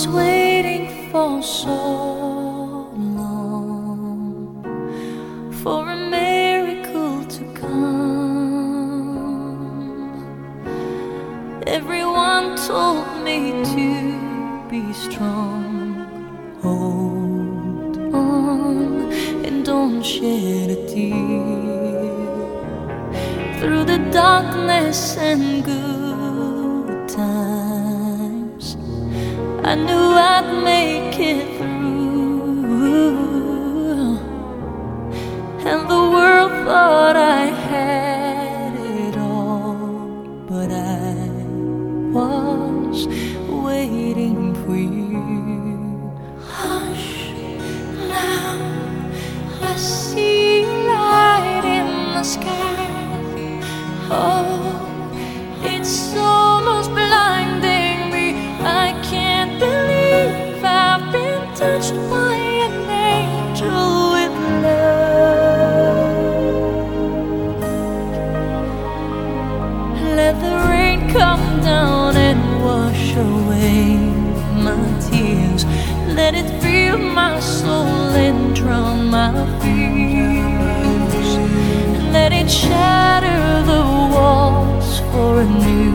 was waiting for so long for a miracle to come. Everyone told me to be strong, hold on and don't shed a tear. Through the darkness and good times, I knew I'd make it through, and the world thought I had it all, but I was waiting for you. Hush, now I see light in the sky. Oh, it's almost blinding me. I can't believe I've been touched by an angel with love. Let the rain come down and wash away my tears. Let it fill my soul and drown my fears. Let it shatter the walls for a new